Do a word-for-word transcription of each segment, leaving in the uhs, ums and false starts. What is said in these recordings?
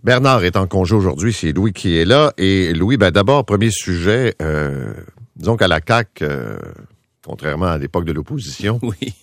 Bernard est en congé aujourd'hui, c'est Louis qui est là. Et Louis, ben d'abord, premier sujet, euh, disons qu'à la C A Q, euh, contrairement à l'époque de l'opposition, oui.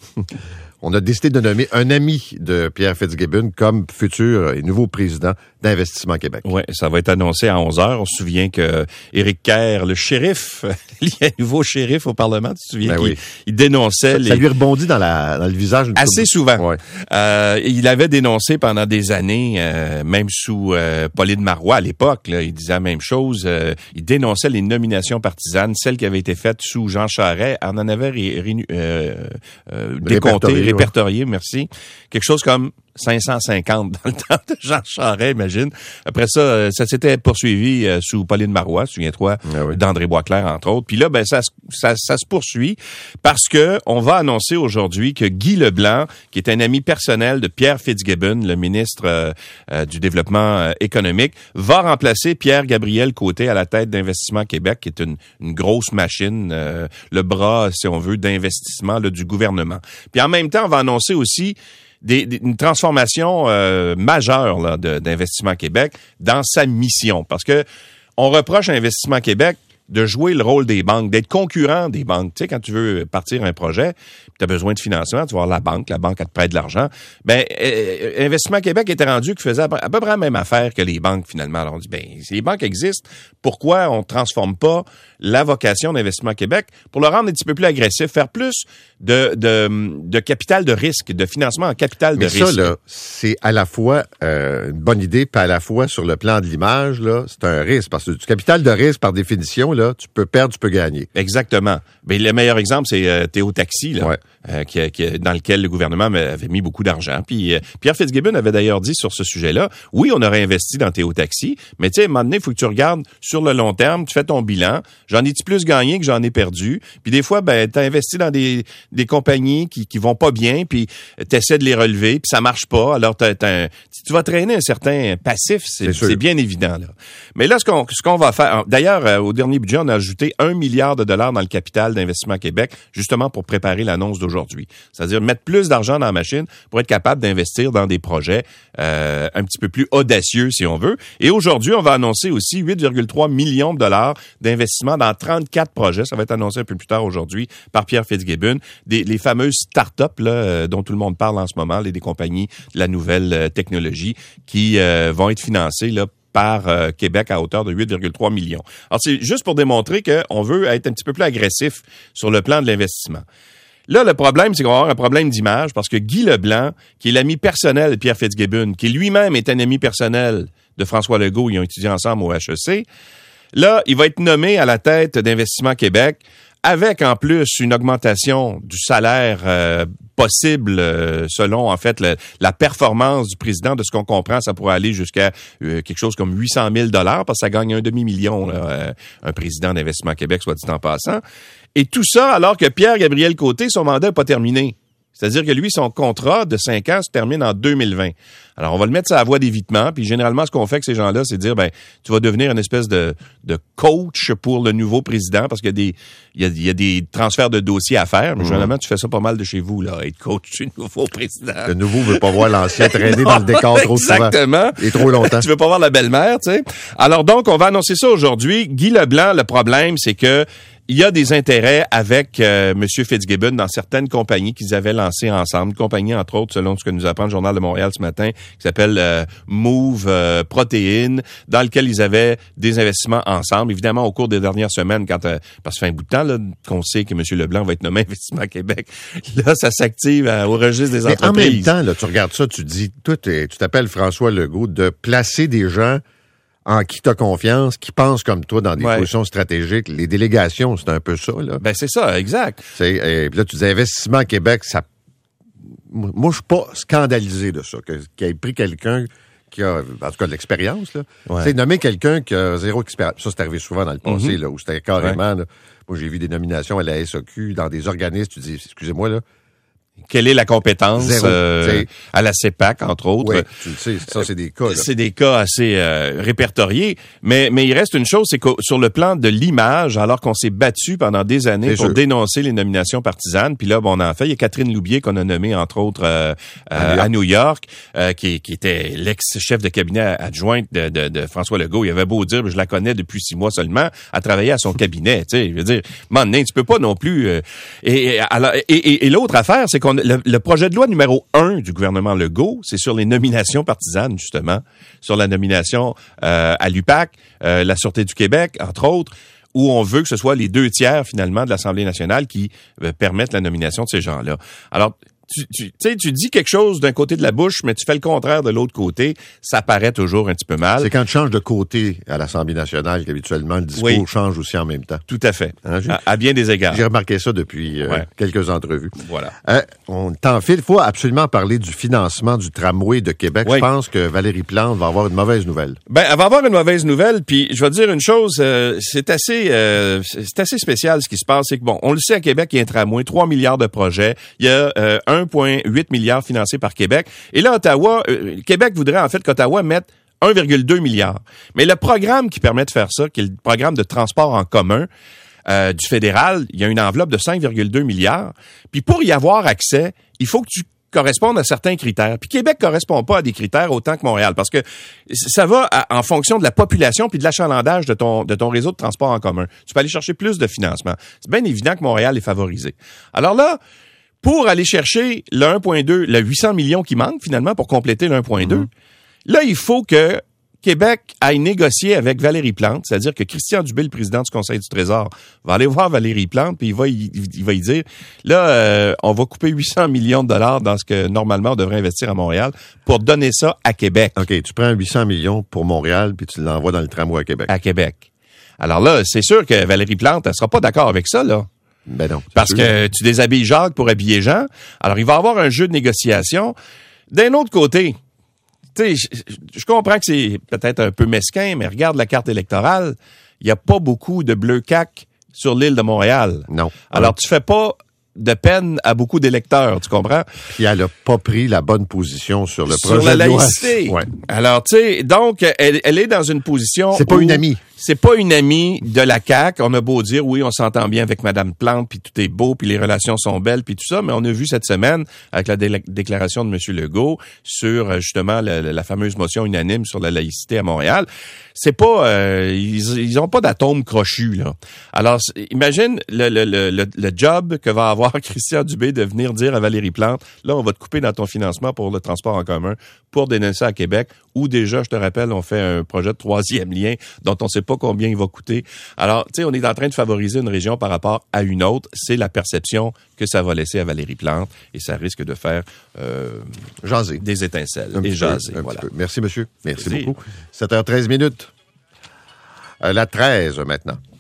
on a décidé de nommer un ami de Pierre Fitzgibbon comme futur et nouveau président d'Investissement Québec. Oui, ça va être annoncé à onze heures. On se souvient que Éric Kerr, le shérif, il y a un nouveau shérif au Parlement, tu te souviens, ben qu'il oui. il dénonçait... Ça, les... ça lui rebondit dans, la, dans le visage. Assez souvent. Ouais. Euh, il avait dénoncé pendant des années, euh, même sous euh, Pauline Marois à l'époque, là, il disait la même chose. Euh, il dénonçait les nominations partisanes, celles qui avaient été faites sous Jean Charest. On en avait ré, ré, euh, euh, décompté, répertorié, répertorié ouais. merci. Quelque chose comme cinq cent cinquante dans le temps de Jean Charest, imagine. Après ça, ça s'était poursuivi euh, sous Pauline Marois, souviens-toi, ah oui. d'André Boisclair, entre autres. Puis là, ben ça, ça, ça se poursuit parce que on va annoncer aujourd'hui que Guy Leblanc, qui est un ami personnel de Pierre Fitzgibbon, le ministre euh, euh, du Développement euh, économique, va remplacer Pierre-Gabriel Côté à la tête d'Investissement Québec, qui est une, une grosse machine, euh, le bras, si on veut, d'investissement là, du gouvernement. Puis en même temps, on va annoncer aussi Des, des, une transformation euh, majeure là, de, d'Investissement Québec dans sa mission. Parce que on reproche à Investissement Québec de jouer le rôle des banques, d'être concurrent des banques. Tu sais, quand tu veux partir un projet, tu as besoin de financement, tu vas voir la banque, la banque, elle te prête de l'argent. Ben, euh, Investissement Québec était rendu qu'il faisait à peu, à peu près la même affaire que les banques, finalement. Alors, on dit, ben, si les banques existent, pourquoi on ne transforme pas la vocation d'Investissement Québec pour le rendre un petit peu plus agressif, faire plus de, de, de capital de risque, de financement en capital Mais de ça, risque. là, c'est à la fois euh, une bonne idée, puis à la fois, sur le plan de l'image, là, c'est un risque. Parce que du capital de risque, par définition, là, tu peux perdre, tu peux gagner. Exactement. Mais le meilleur exemple, c'est euh, Théo Taxi, là, ouais. euh, qui, qui, dans lequel le gouvernement avait mis beaucoup d'argent. Puis euh, Pierre Fitzgibbon avait d'ailleurs dit sur ce sujet-là, oui, on aurait investi dans Théo Taxi, mais tu sais, à un moment donné, il faut que tu regardes sur le long terme, tu fais ton bilan, j'en ai-tu plus gagné que j'en ai perdu? Puis des fois, ben, tu as investi dans des, des compagnies qui, qui vont pas bien, puis tu essaies de les relever, puis ça marche pas. Alors, t'as, t'as un, tu vas traîner un certain passif, c'est, c'est, c'est bien évident. Là. Mais là, ce qu'on, ce qu'on va faire, d'ailleurs, euh, au dernier budget, on a ajouté un milliard de dollars dans le capital d'Investissement Québec, justement pour préparer l'annonce d'aujourd'hui. C'est-à-dire mettre plus d'argent dans la machine pour être capable d'investir dans des projets euh, un petit peu plus audacieux, si on veut. Et aujourd'hui, on va annoncer aussi huit virgule trois millions de dollars d'investissement dans trente-quatre projets. Ça va être annoncé un peu plus tard aujourd'hui par Pierre Fitzgibbon. Des, les fameuses start-up là, euh, dont tout le monde parle en ce moment, les des compagnies de la nouvelle euh, technologie qui euh, vont être financées là, par euh, Québec à hauteur de huit virgule trois millions. Alors, c'est juste pour démontrer qu'on veut être un petit peu plus agressif sur le plan de l'investissement. Là, le problème, c'est qu'on va avoir un problème d'image parce que Guy Leblanc, qui est l'ami personnel de Pierre Fitzgibbon, qui lui-même est un ami personnel de François Legault, ils ont étudié ensemble au H E C, là, il va être nommé à la tête d'Investissement Québec avec en plus une augmentation du salaire euh, possible euh, selon en fait le, la performance du président. De ce qu'on comprend, ça pourrait aller jusqu'à euh, quelque chose comme huit cent mille dollars parce que ça gagne un demi-million là, euh, un président d'Investissement Québec, soit dit en passant. Et tout ça alors que Pierre-Gabriel Côté, son mandat n'est pas terminé. C'est-à-dire que lui, son contrat de cinq ans se termine en deux mille vingt. Alors, on va le mettre sur la voie d'évitement, puis généralement, ce qu'on fait avec ces gens-là, c'est dire, ben, tu vas devenir une espèce de, de coach pour le nouveau président, parce qu'il y a des, il y a, il y a des transferts de dossiers à faire, mais mmh. généralement, tu fais ça pas mal de chez vous, là, être coach du nouveau président. Le nouveau veut pas voir l'ancien traîner dans le décor trop souvent. Exactement. Et trop longtemps. Tu veux pas voir la belle-mère, tu sais. Alors donc, on va annoncer ça aujourd'hui. Guy Leblanc, le problème, c'est que il y a des intérêts avec euh, M. Fitzgibbon dans certaines compagnies qu'ils avaient lancées ensemble. Une compagnie, entre autres, selon ce que nous apprend le Journal de Montréal ce matin, qui s'appelle euh, Move euh, Protéines, dans lequel ils avaient des investissements ensemble. Évidemment, au cours des dernières semaines, quand euh, parce que ça fait un bout de temps là, qu'on sait que M. Leblanc va être nommé Investissement Québec, là, ça s'active euh, au registre des Mais entreprises. En même temps, là, tu regardes ça, tu dis, toi, tu t'appelles François Legault, de placer des gens en qui tu as confiance, qui pensent comme toi dans des ouais. positions stratégiques. Les délégations, c'est un peu ça, là. Ben, c'est ça, exact. Et puis là, tu dis Investissement Québec, ça. Moi, je suis pas scandalisé de ça, que, qu'il ait pris quelqu'un qui a, en tout cas, de l'expérience, là. Ouais. Tu sais, nommer quelqu'un qui a zéro expérience. Ça, c'est arrivé souvent dans le passé, mm-hmm. là, où c'était carrément, ouais. là. Moi, j'ai vu des nominations à la S A Q dans des organismes, tu dis, excusez-moi, là. Quelle est la compétence euh, c'est... à la C E P A C, entre autres? Oui, tu le sais, ça, c'est des cas. Là. C'est des cas assez euh, répertoriés. Mais, mais il reste une chose, c'est que sur le plan de l'image, alors qu'on s'est battu pendant des années c'est pour sûr. dénoncer les nominations partisanes, puis là, bon, on en fait. Il y a Catherine Loubier qu'on a nommée, entre autres, euh, euh, à New York, euh, qui, qui était l'ex-chef de cabinet adjointe de, de, de François Legault. Il avait beau dire, je la connais depuis six mois seulement, à travailler à son cabinet. Tu sais, je veux dire, maintenant, tu peux pas non plus... Euh, et, et, alors, et, et, et l'autre affaire, c'est qu'on Le, le projet de loi numéro un du gouvernement Legault, c'est sur les nominations partisanes, justement, sur la nomination euh, à l'U P A C, euh, la Sûreté du Québec, entre autres, où on veut que ce soit les deux tiers, finalement, de l'Assemblée nationale qui euh, permettent la nomination de ces gens-là. Alors, tu, tu sais, tu dis quelque chose d'un côté de la bouche, mais tu fais le contraire de l'autre côté, ça paraît toujours un petit peu mal. C'est quand tu changes de côté à l'Assemblée nationale qu'habituellement le discours oui. change aussi en même temps. Tout à fait. Hein, à, à bien des égards. J'ai remarqué ça depuis euh, ouais. quelques entrevues. Voilà. Euh, on t'en fait, il faut absolument parler du financement du tramway de Québec. Oui. Je pense que Valérie Plante va avoir une mauvaise nouvelle. Ben, elle va avoir une mauvaise nouvelle, puis je vais te dire une chose, euh, c'est assez euh, c'est assez spécial ce qui se passe, c'est que bon, on le sait à Québec, il y a un tramway, trois milliards de projets, il y a euh, un virgule huit milliard financés par Québec, et là, Ottawa, euh, Québec voudrait en fait qu'Ottawa mette un virgule deux milliard. Mais le programme qui permet de faire ça, qui est le programme de transport en commun euh, du fédéral, il y a une enveloppe de cinq virgule deux milliards, puis pour y avoir accès, il faut que tu correspondent à certains critères. Puis Québec correspond pas à des critères autant que Montréal, parce que ça va à, en fonction de la population puis de l'achalandage de ton de ton réseau de transport en commun. Tu peux aller chercher plus de financement. C'est bien évident que Montréal est favorisé. Alors là, pour aller chercher le un virgule deux, le huit cents millions qui manque finalement pour compléter le un virgule deux, mm-hmm. là, il faut que Québec aille négocier avec Valérie Plante, c'est-à-dire que Christian Dubé, le président du Conseil du Trésor, va aller voir Valérie Plante, puis il va y, il va y dire, là, euh, on va couper huit cents millions de dollars dans ce que normalement on devrait investir à Montréal pour donner ça à Québec. OK, tu prends huit cents millions pour Montréal, puis tu l'envoies dans le tramway à Québec. À Québec. Alors là, c'est sûr que Valérie Plante, elle sera pas d'accord avec ça, là. Ben non. Parce sûr. que tu déshabilles Jacques pour habiller Jean. Alors, il va y avoir un jeu de négociation. D'un autre côté, tu sais, je, je comprends que c'est peut-être un peu mesquin, mais regarde la carte électorale. Il n'y a pas beaucoup de bleu C A Q sur l'île de Montréal. Non. Alors, tu fais pas de peine à beaucoup d'électeurs, tu comprends? Puis elle a pas pris la bonne position sur le sur projet la de loi. laïcité. Ouais. Alors, tu sais, donc, elle, elle est dans une position C'est pas où une amie. C'est pas une amie de la C A Q. On a beau dire, oui, on s'entend bien avec Madame Plante, puis tout est beau, puis les relations sont belles, puis tout ça, mais on a vu cette semaine, avec la dé- déclaration de M. Legault, sur, justement, la, la fameuse motion unanime sur la laïcité à Montréal, c'est pas... Euh, ils, ils ont pas d'atome crochu, là. Alors, imagine le, le, le, le, le job que va avoir Christian Dubé de venir dire à Valérie Plante, là, on va te couper dans ton financement pour le transport en commun, pour dénoncer à Québec, où déjà, je te rappelle, on fait un projet de troisième lien dont on sait pas combien il va coûter. Alors, tu sais, on est en train de favoriser une région par rapport à une autre. C'est la perception que ça va laisser à Valérie Plante et ça risque de faire euh, jaser. Des étincelles Un et jaser. Peu, voilà. Merci, monsieur. Merci Merci. beaucoup. sept heures treize minutes. Euh, la treize maintenant.